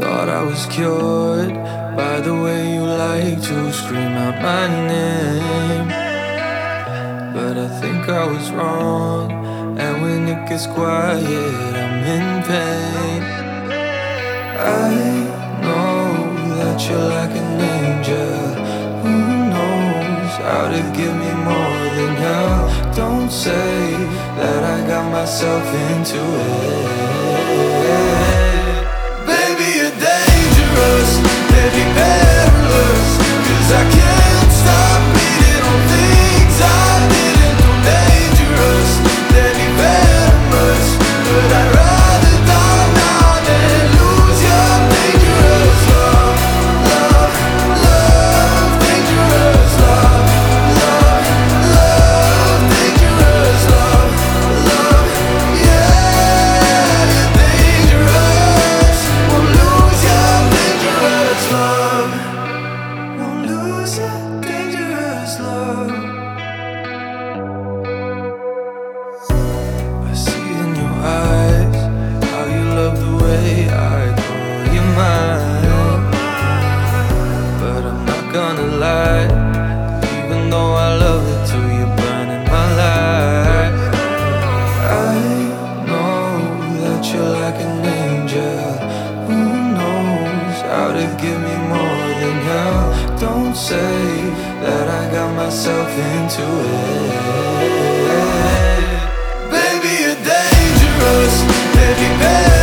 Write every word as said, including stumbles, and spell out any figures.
Thought I was cured by the way you like to scream out my name, but I think I was wrong. And when it gets quiet, I'm in pain. I know that you're like an angel. Who knows how to give me more than hell? Don't say that I got myself into it. Baby, you're dangerous, maybe perilous, 'cause I can't stop beating on things I didn't do. Dangerous, maybe venomous, but I'd rather die now than lose your dangerous love. Love, love, dangerous love. Love, love, dangerous love. Love, yeah, you're dangerous. Won't lose your dangerous love. Won't lose your dangerous love. I see in your eyes how you love the way I call you mine. But I'm not gonna lie, even though I love it too, you're burning my life. I know that you're like an angel. Who knows how to give me more than hell? Don't say that I got myself into it. Baby, you're dangerous, baby, baby.